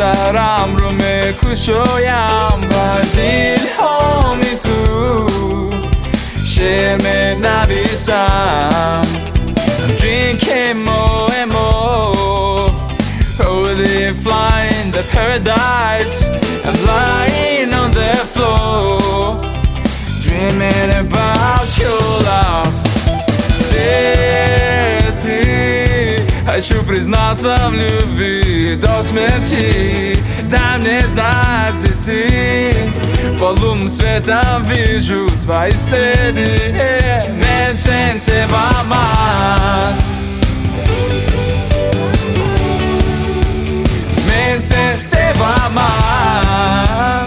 사람 룸에 쿠쇼얌 바질 홈이 투 쉐메 나비삼 I'm drinking more and more holy flying the paradise I'm lying on the floor dreaming about your love Хочу признаться в любви до смерти Дай мне знать, где ты По лунным светом вижу твои следы Мен сен sevamam Мен сен sevamam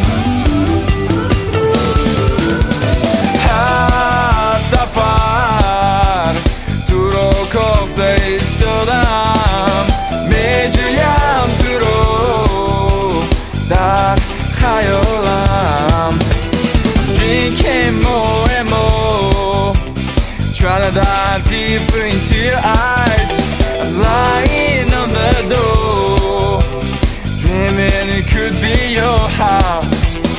Her safar Turokof'ta istiyorum Mecliyam turo Dar hayolam Drinking more and more Trying to dive deeper into your eyes I'm lying on the door Dreaming it could be your house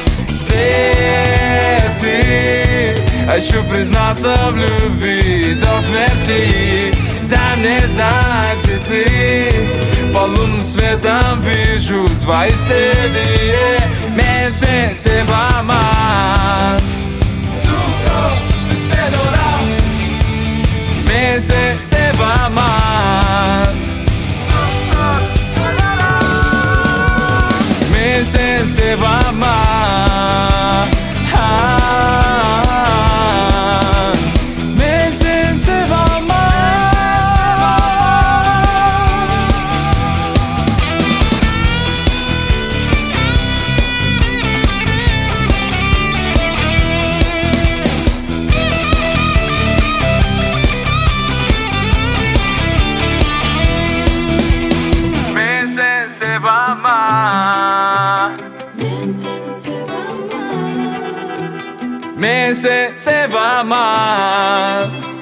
Хочу признаться в любви до смерти Дай мне знать, где ты По лунным светом вижу твои следы Мен сен sevamam Мен сен sevamam Мен сен sevamam Men seni sevamam